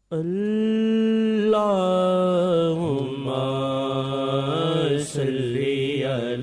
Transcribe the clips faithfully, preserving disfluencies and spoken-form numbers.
اللہم صلی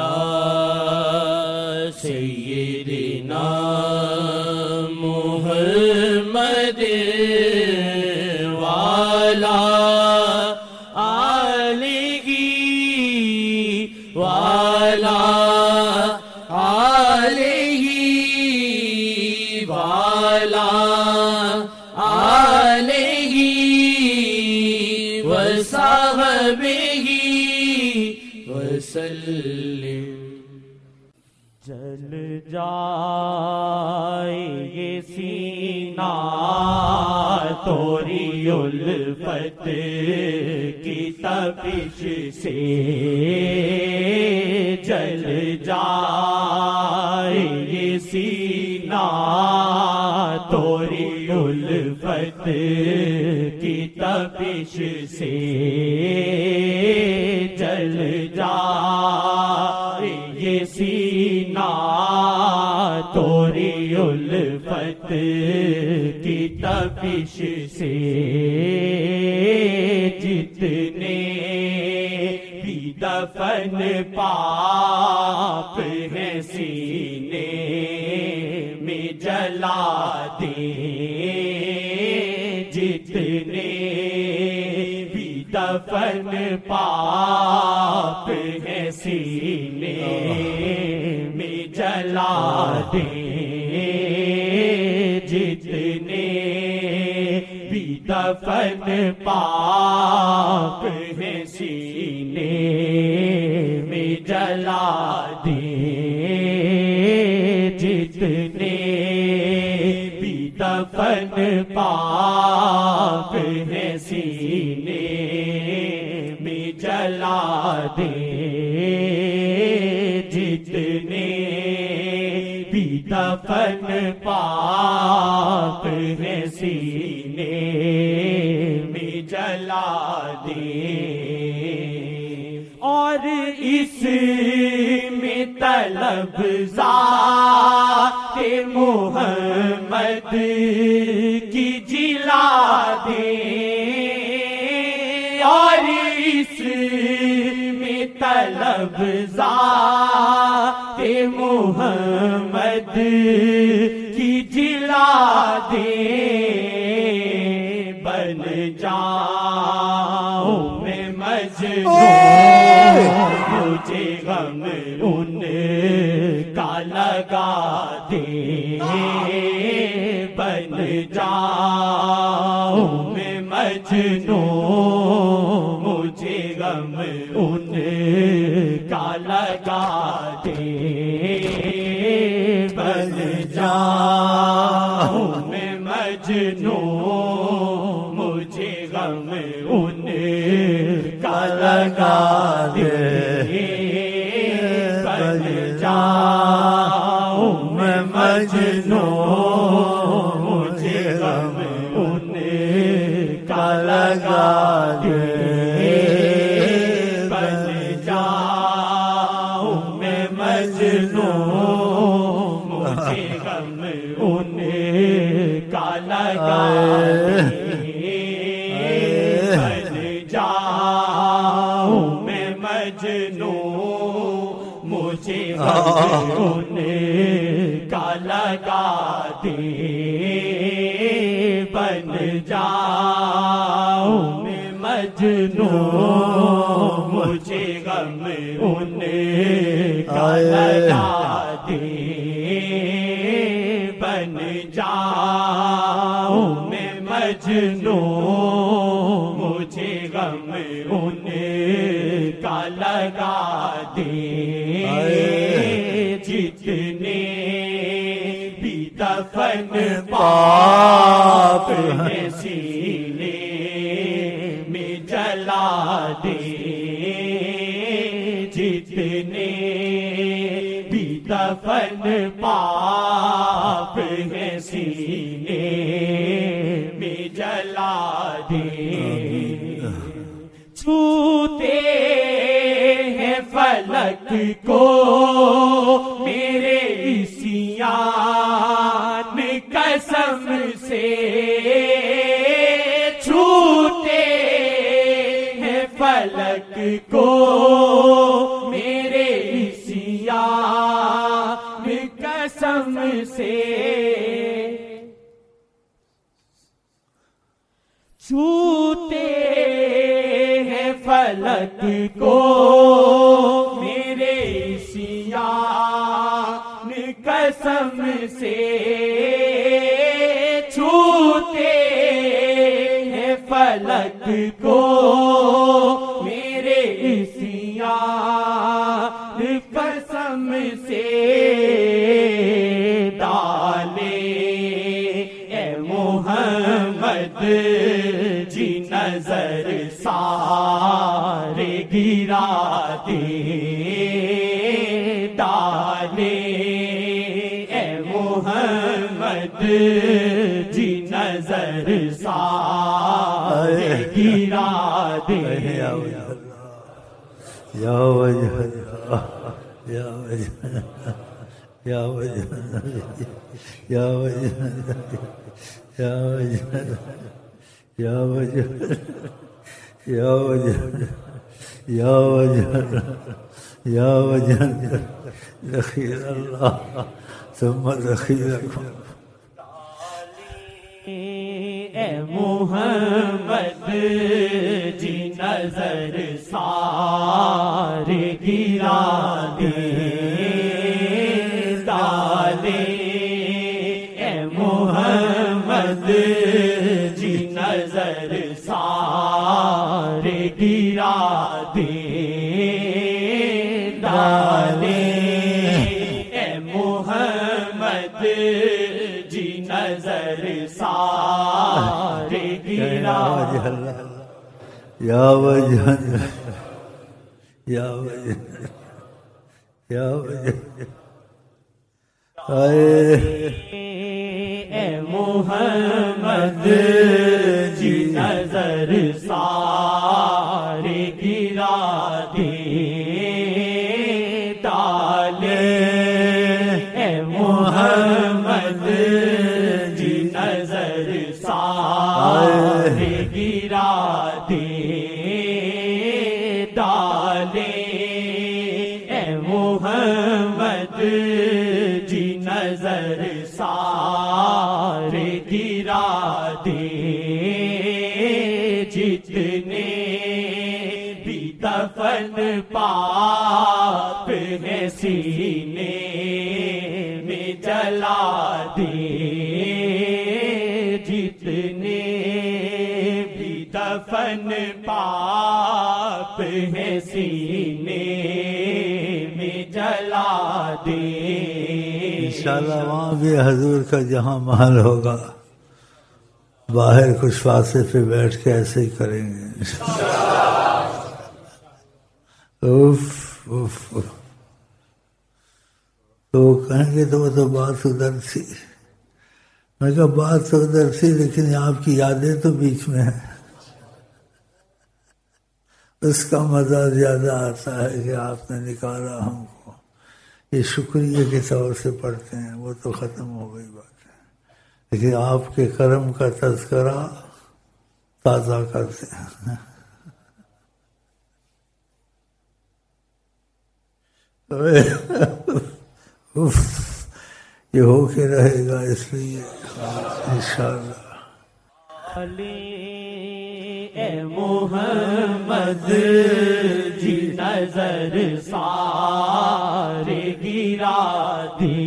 علی سیدنا محمد وعلی آلہ وعلی آلہ وعلی آلہ وصحبہ وسلم۔ جل جائے یہ سینہ توری الفت کی تپش سے، جل جائے یہ سینہ توری الفت کی تپش سے، جل جائے یہ سینہ توری الفت کی تپش سے، جتنے بھی دفن پاپ ہیں سینے میں جلا دیں، جتنے بھی دفن پاپ ہیں سینے میں جلا دیں، جتنے بھی دفن پاپ ہیں سینے میں جلا دیں، جتنے بھی دفن پاپ ہیں سینے میں جلا دیں، جتنے بھی دفن پاپ ہیں سینے میں جلا دیں، اور اس میں طلب ذات محمد کی جلا دیں، اور اس میں طلب ذات محمد کی جلا دیں، بن جاؤں میں مجنون مجھے غم ان کا لگا دیں، بن جاؤں میں مجنون مجھے غم ان کا لگا دیں، بن جاؤں میں مجنون مجھے غم ان کا لگا دیں، بن جاؤں میں مجنون مجھے غم ان کا لگا دیں، بن جاؤں میں مجنون مجھے غم ان کا لگا دیں، بن جاؤں میں مجنون مجھے غم ان کا لگا دیں، بن جاؤں میں مجنون مجھے غم ان کا لگا دیں، بن جاؤں میں مجنون مجھے غم ان کا لگا دیں، جتنے بھی دفن پاپ ہیں سینے میں جلا دیں، جتنے بھی دفن پاپ ہیں سینے میں جلا دیں، چھوتے ہیں فلک کو میرے عصیان قسم سے، چھو فلک کو میرے سیاہ قسم سے چھوتے ہیں فلک کو میرے سیاہ قسم سے چھوتے ہیں فلک کو میرے سیاہ قسم سے ڈالے اے محمد جی نظر سارے گرا دے ڈالے اے محمد جی نظر سارے گرا دے یا وجہ یا وجہ یا وجہ یا وجہ یا وجہ یا وجہ یا وجہ یا وجہ یا وجہ ذخیر اللہ ثم ذخیرکم اے محمد جی نظر سارے گرا دے ڈالے اے محمد جی نظر سارے گرا دے ڈالے اے محمد جی نظر سارے گرا یا وجہ یا وجہ یا وجہ اے محمد جی نظر سارے گرا دے ڈالے اے محمد جی نظر سارے گرا دے ڈالے اے محمد جی نظر سارے گرا دے جتنے بھی دفن پاپ ہے سینے میں جلا دے جتنے بھی دفن پاپ ہے سینے میں جلا دے انشاءاللہ وہاں بھی حضور کا جہاں محل ہوگا باہر کچھ فاصلے پہ بیٹھ کے ایسے ہی کریں گے اوف اوف تو وہ کہیں گے تو وہ تو بات ادھر تھی میں کہا بات تو ادھر تھی لیکن آپ کی یادیں تو بیچ میں ہیں اس کا مزہ زیادہ آتا ہے کہ آپ نے نکالا ہم کو یہ شکریہ کے طور سے پڑھتے ہیں وہ تو ختم ہو گئی بات ہے لیکن آپ کے کرم کا تذکرہ تازہ کرتے ہیں یہ ہو کے رہے گا اس لیے انشاءاللہ اے محمد جی نظر سارے گرا دے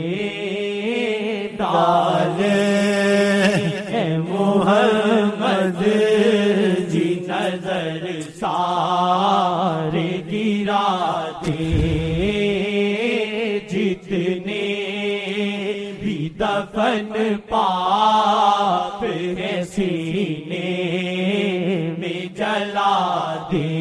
ڈالے اے محمد جی نظر سارے گرا دے جتنے بھی دفن پاپ ہے سینے میں جلا دے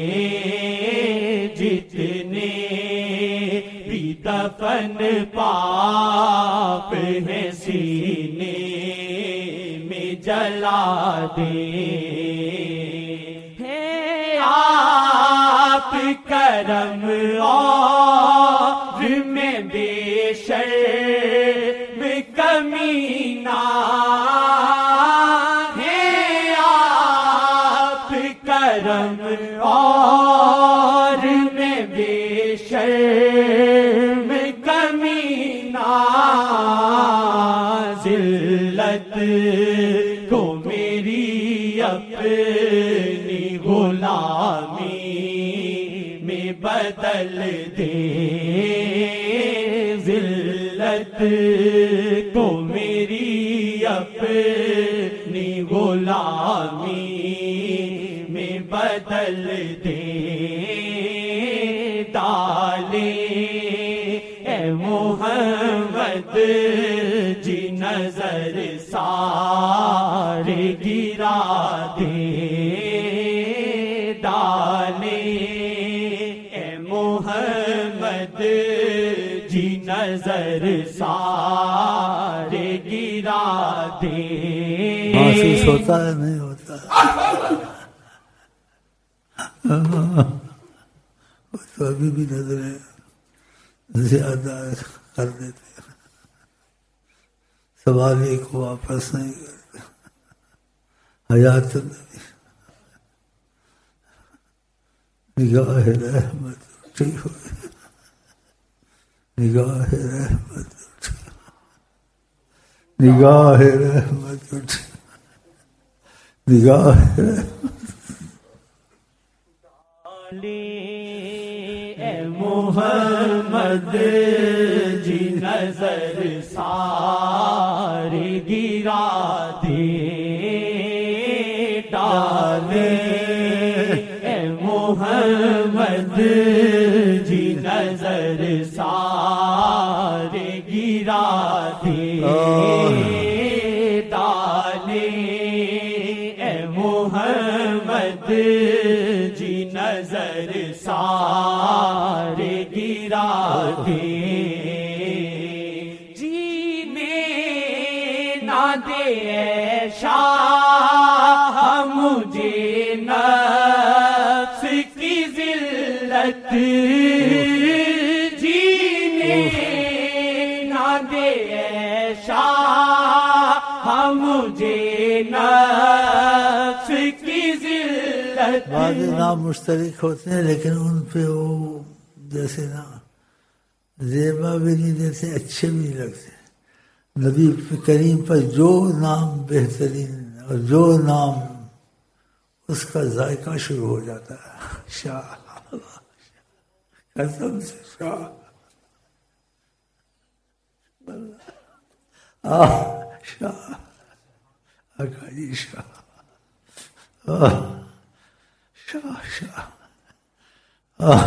جتنے بھی دفن پاپ ہے سینے میں جلا دے ہے آپ کرم اور میں بے شرم کمینہ ہے آپ کرم اور میں بے شرم کمینہ ذلت کو میری اپنی غلامی میں بدل دے ذلت کو میری اپنی غلامی میں بدل دے ڈالے اے محمد جی نظر سارے گرا دے ڈالے اے محمد جی نظر سارے گرا دے محسوس ہوتا ہے نہیں ہوتا تو ابھی بھی نظریں زیادہ کر دیتے سوالی کو واپس نہیں کرتے حیات النبی نگاہ رحمت اٹھی ہوئی نگاہ رحمت اٹھی نگاہ رحمت اٹھی نگاہ رحمت اے محمد جی نظر سارے گرا دے ڈالے اے محمد جی نظر سارے گرا دے ڈالے اے محمد جی نظر سارے گرا دے جینے نہ دے شاہ مجھے نفس کی ذلت جینے نہ دے شاہ مجھے نفس کی ذلت بعض نام مشترک ہوتے ہیں لیکن ان پہ وہ جیسے نا زیبا بھی نہیں دیتے اچھے بھی نہیں لگتے نبی کریم پر جو نام بہترین اور جو نام اس کا ذائقہ شروع ہو جاتا ہے شاہ قسم سے شاہ آہ شاہ آقا جی شاہ آہ شاہ شاہ آہ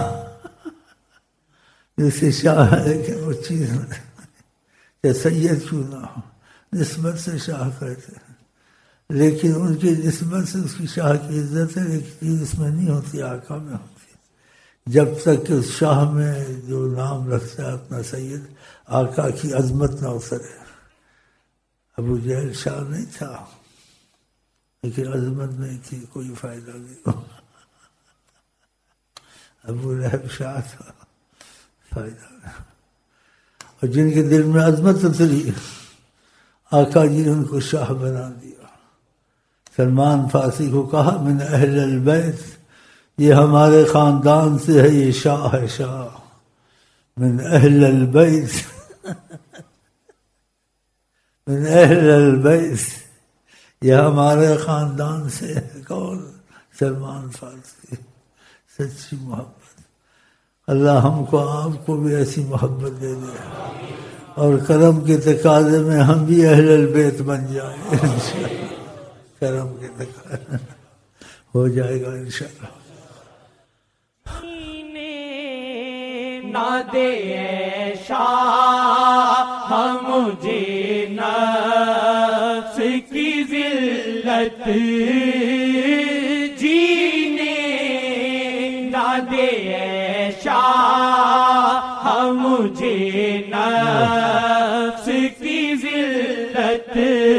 جیسے شاہ ہے لیکن وہ چیز یا سید کیوں نہ ہو نسبت سے شاہ کہتے ہیں لیکن ان کی نسبت سے اس کی شاہ کی عزت ہے لیکن چیز اس میں نہیں ہوتی آقا میں ہوتی جب تک کہ اس شاہ میں جو نام رکھتا ہے اپنا سید آقا کی عظمت نہ اترے ابو جہل شاہ نہیں تھا لیکن عظمت نہیں تھی کوئی فائدہ نہیں ابو لہب شاہ تھا فائدہ نہیں اور جن کے دل میں عظمت اتری آقا جی نے ان کو شاہ بنا دیا سلمان فارسی کو کہا من اہل البیت یہ ہمارے خاندان سے ہے یہ شاہ ہے شاہ من اہل البیت من اہل البیت یہ ہمارے خاندان سے ہے کون سلمان فارسی سچی محبت اللہ ہم کو آپ کو بھی ایسی محبت دے دے اور کرم کے تقاضے میں ہم بھی اہل البیت بن جائیں انشاءاللہ کرم کے تقاضے ہو جائے گا انشاءاللہ نہ دے شاہ مجھے نفس کی ذلت جینے نہ دے شاہ مجھے نفس کی ذلت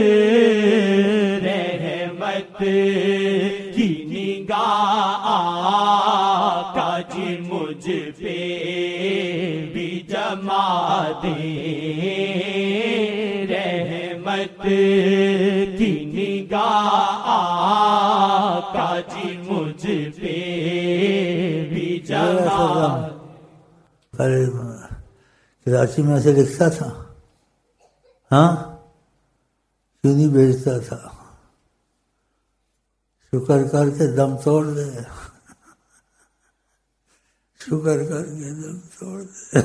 رحمت کی نگاہ آقا جی مجھ پہ بھی جما دے رحمت کی نگاہ آقا جی مجھ پہ بھی جما ارے کراچی میں سے لکھتا تھا، ہاں کیوں نہیں بھیجتا تھا؟ شکر کر کے دم توڑ دے، شکر کر کے دم توڑ دے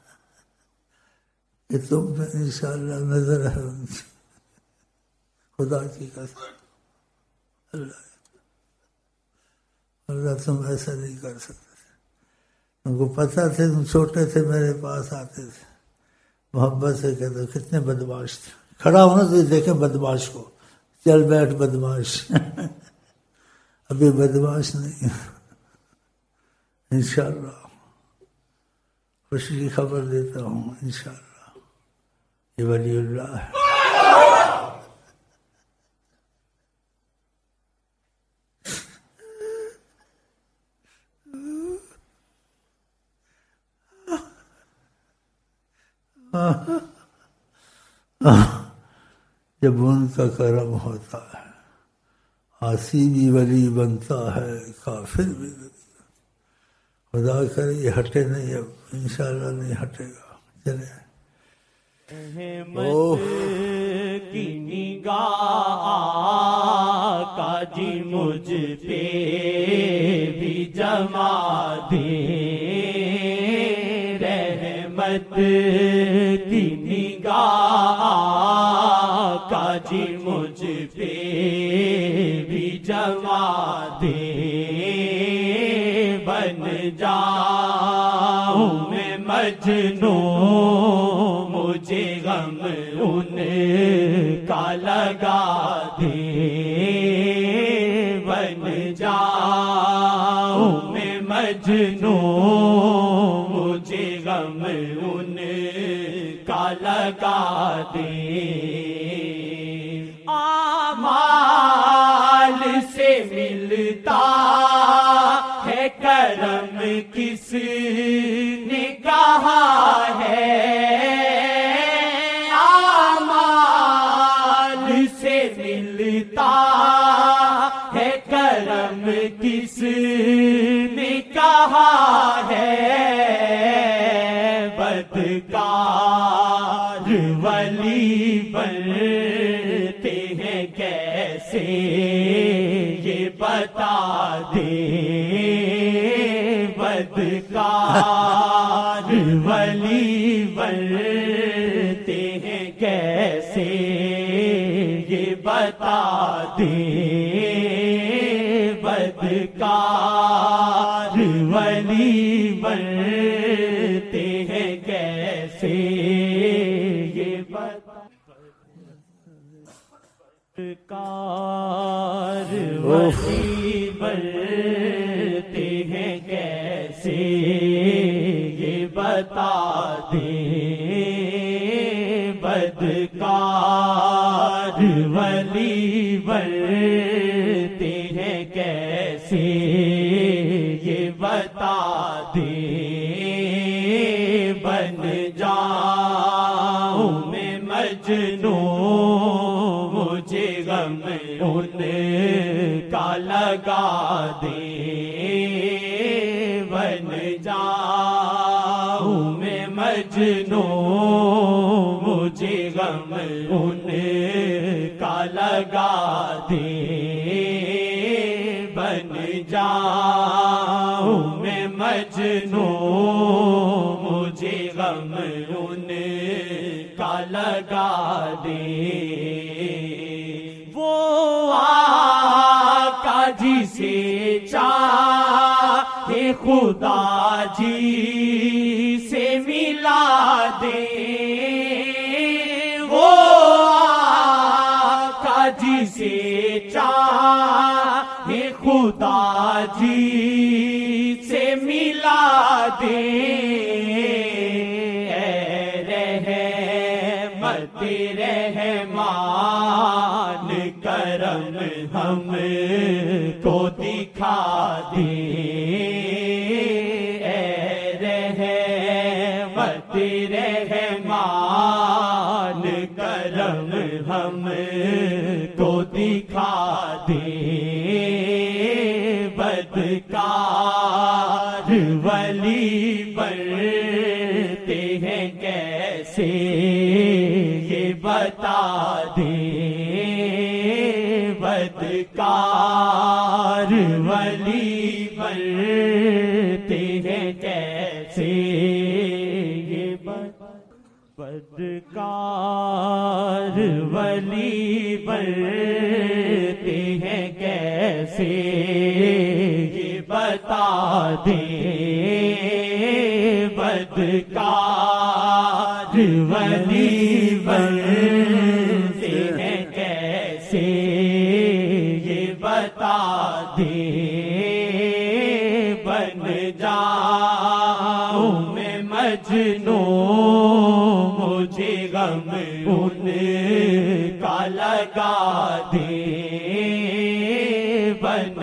کہ تم پہ انشاءاللہ نظر ہے ان کی، خدا کی قسم، اللہ اللہ تم ایسا نہیں کر سکتے۔ تم کو پتہ تھے، تم چھوٹے تھے میرے پاس آتے تھے محبت سے کہتے کتنے بدماش تھے، کھڑا ہونا تو دیکھیں بدماش کو، چل بیٹھ بدماش ابھی بدماش نہیں، انشاءاللہ خوشی کی خبر دیتا ہوں، انشاءاللہ یہ ولی اللہ ہے۔ جب ان کا کرم ہوتا ہے عاصی بھی ولی بنتا ہے، کافر بھی ولی۔ خدا کرے یہ ہٹے نہیں، اب انشاءاللہ نہیں ہٹے گا۔ چلے احمد کی نگاہ آقا جی مجھ پہ بھی جما دے، رحمت کی نگاہ آقا جی مجھ پہ بھی جما دے، بن جاؤں میں مجنوں مجھے غم ان کا لگا دے، بن جاؤں میں مجنوں مجھے غم ان کا لگا دے، آمال سے ملتا ہے کرم کس نے کہا ہے، آمال سے ملتا ہے کرم کس نے کہا ہے، بدکار ولی بنتے ہیں کیسے یہ بتا دے، بدکار ولی بنتے ہیں کیسے یہ بتا دے، بدکار ولی بنتے ہیں کیسے یہ بتا دے، بدکار ولی بنتے ہیں کیسے یہ بتا دے، بدکار ولی بنتے ہیں کیسے یہ بتا دے، بن جاؤں میں مجنوں مجھے غم ان کا لگا دے، بن جاؤں میں مجنوں مجھے غم ان کا لگا دے، بن جاؤں میں مجنوں مجھے غم ان کا لگا دے، وہ آقا جی سے چاہے خدا جی سے ملا دے، وہ آقا جی سے چاہے خدا جی سے ملا دے، اے رحمت رحمان کرم ہم کو دکھا دے، اے رحمت رحمان کرم ہم کو دکھا دے، بدکار ولی بنتے ہیں کیسے یہ بتا دیں، بدکار ولی بنتے ہیں کیسے یہ بدکار ولی بنتے ہیں کیسے یہ بتا دیں، بدکار ولی بنتے ہیں کیسے یہ بتا دیں، بن جاؤں میں مجنون مجھے غم ان کا لگا دیں، بن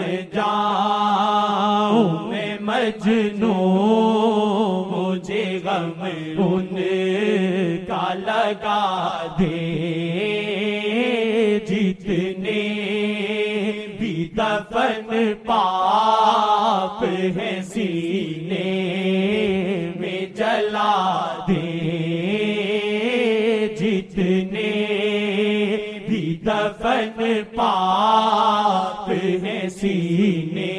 جاؤں میں مجنون مجھے غم ان کا لگا دیں، جتنے بھی دفن پاپ ہیں سینے میں جلا دیں، جتنے بھی دفن پاپ ہیں سینے